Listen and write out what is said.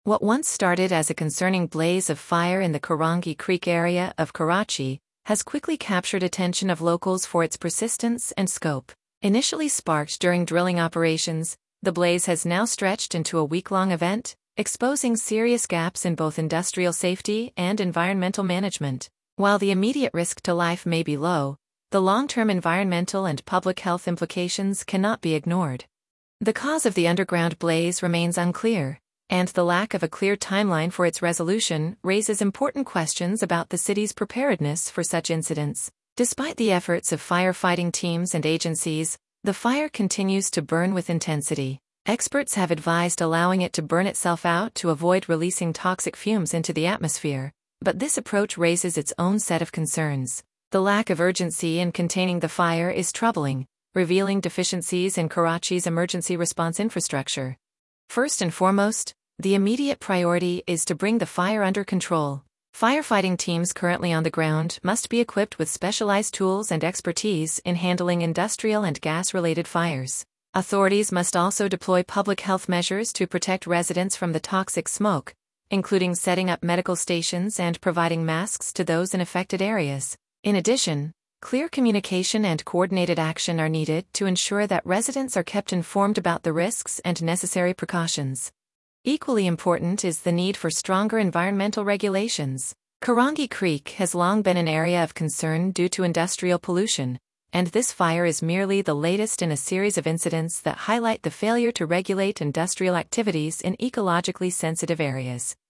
What once started as a concerning blaze of fire in the Karangi Creek area of Karachi has quickly captured attention of locals for its persistence and scope. Initially sparked during drilling operations, the blaze has now stretched into a week-long event, exposing serious gaps in both industrial safety and environmental management. While the immediate risk to life may be low, the long-term environmental and public health implications cannot be ignored. The cause of the underground blaze remains unclear, and the lack of a clear timeline for its resolution raises important questions about the city's preparedness for such incidents. Despite the efforts of firefighting teams and agencies, the fire continues to burn with intensity. Experts have advised allowing it to burn itself out to avoid releasing toxic fumes into the atmosphere, but this approach raises its own set of concerns. The lack of urgency in containing the fire is troubling, revealing deficiencies in Karachi's emergency response infrastructure. First and foremost, the immediate priority is to bring the fire under control. Firefighting teams currently on the ground must be equipped with specialized tools and expertise in handling industrial and gas-related fires. Authorities must also deploy public health measures to protect residents from the toxic smoke, including setting up medical stations and providing masks to those in affected areas. In addition, clear communication and coordinated action are needed to ensure that residents are kept informed about the risks and necessary precautions. Equally important is the need for stronger environmental regulations. Karangi Creek has long been an area of concern due to industrial pollution, and this fire is merely the latest in a series of incidents that highlight the failure to regulate industrial activities in ecologically sensitive areas.